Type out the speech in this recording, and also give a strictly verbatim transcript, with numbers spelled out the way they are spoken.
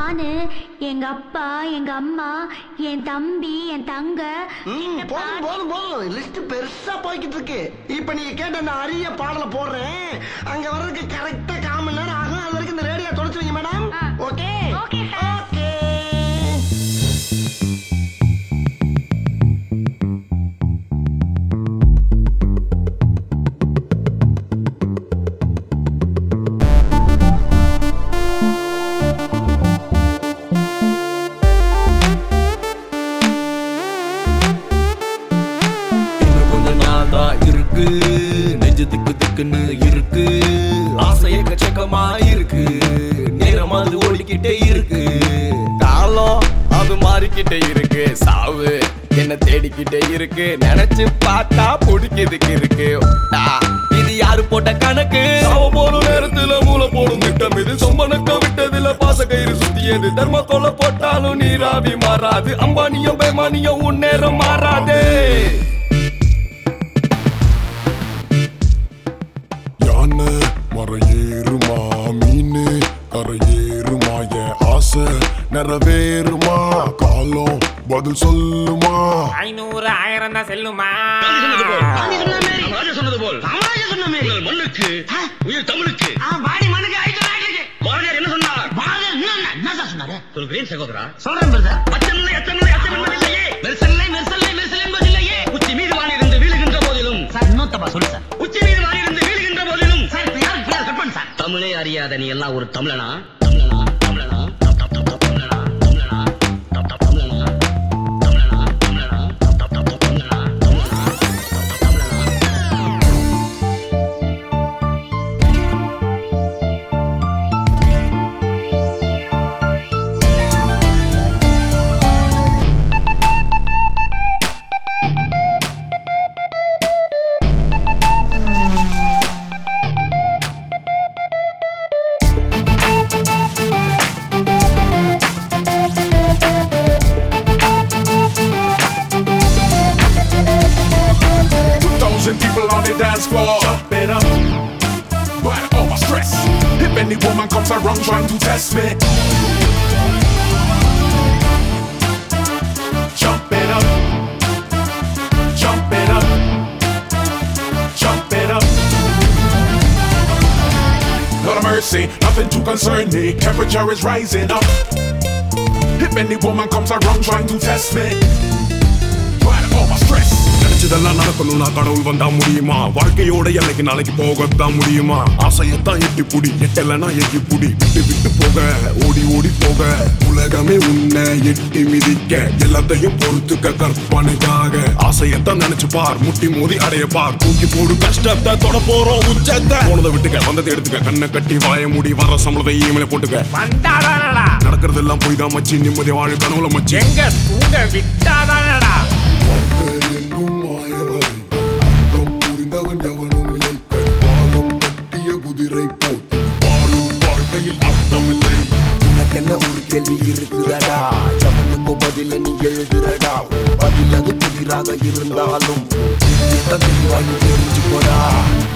நானு, எங்க அப்பா, எங்க அம்மா, என் தம்பி, என் தங்க. போதும் போதும் போதும், லிஸ்ட் பெருசா போய்கிட்டு இருக்கு. இப்ப நீங்க கேட்ட அந்த அரிய பாடல போடுறேன். அங்க வர்றதுக்கு கரெக்டா கால் மணி நேரம் ஆகும். அது வரைக்கும் இந்த ரேடியோ தொடச்சு வைங்க மேடம். Okay okay okay. இருக்கு நெஞ்சு திக்கு திக்குன்னு இருக்கு, ஆசை எக்கச்சக்கமா இருக்கு, நேரம் அது ஓடிக்கிட்டே இருக்கு, காலம் அது மாறிக்கிட்டே இருக்கு, சாவு என்ன தேடிக்கிட்டே இருக்கு, நினைச்சு பார்த்தா பிடிக்கிறதுக்கு இருக்கு. இது யாரு போட்ட கணக்கு? சாவ போற நேரத்துல மூளை போடும் திட்டம் இது, சொம்பனக்க விட்டதுல பாச கயிறு சுத்தியது, தர்ம கொலை போட்டாலும் நீராவி மாறாது, அம்பானியும் பேமானியும் உன் நேரம் மாறாது. மறையேறுமா மீனு கரையேறுமா, என் ஆசை நிறைவேறுமா, காலம் பதில் சொல்லுமா, ஐநூறு ஆயிரம் தான் செல்லுமா. சொன்னது போல் மண்ணுக்கு உயிர் தமிழுக்கு என்ன சொன்னார்? என்ன சொன்னாரு? சொல்கிறேன் சகோதரா, சொல்றேன் பிரதர். அச்சமில்லை அச்சமில்லை அச்சமில்லையே, மெர்சல்லை மெர்சல்லை மெர்சல் என்பதில்லையே, உச்சி மீது வானிருந்து வீழுகின்ற போதிலும். சார் இன்னொத்தப்பா சொல்லு சார். உச்சி மீது வானிருந்து வீழுகின்ற போதிலும். சார் இப்ப யாருக்கு பேர் கட் பண்ணு சார். தமிழே அறியாத நீ எல்லாம் ஒரு தமிழனா? தமிழனா தமிழனா தப் தப் தப் தப் தமிழனா தமிழனா தப் தப் தமிழனா தமிழனா தமிழனா தப் தப் தப் தப் தமிழனா தமிழனா தப் தப் தமிழனா. people on the dance floor, jump it up, right all my stress. If any woman comes around trying to test me, jump it up, jump it up, jump it up. Lord of mercy, nothing to concern me. Temperature is rising up. If any woman comes around trying to test me, right all my stress. இதெல்லாம் நடக்கணும்னா கடவுள் வந்தா முடியுமா? வாழ்க்கையோட எல்லைக்கு நாளைக்கு போகத்தான் முடியுமா? ஆசையத்தான் எட்டி புடி, எட்டலனா எட்டி புடி, விட்டு விட்டு போக ஓடி ஓடி போக, உலகமே உன்னை எட்டி மிதிக்க, எல்லாத்தையும் பொறுத்துக்க கற்பனைக்காக, ஆசையத்தான் நினைச்சு பார், முட்டி மோதி அடைய பார், தூக்கி போடு கஷ்டத்தை தொட போறோம் உச்சத்தை, போனதை விட்டுக்க வந்ததை எடுத்துக்க, கண்ணை கட்டி வாய மூடி வர சம்பளத்தை ஈமேல போட்டுக்க, நடக்கிறதெல்லாம் போய் தான் மச்சி, நிம்மதி வாழ கனவுல மச்சி, எங்க தூங்க விட்டாதானடா. என்ன ஒரு கேள்வி இருக்குதடா, ஜமனுக்கு பதில நீ எழுதுறடா, பதில் அது புதிராக இருந்தாலும் தெளிவாகி தெரிஞ்சு போடா.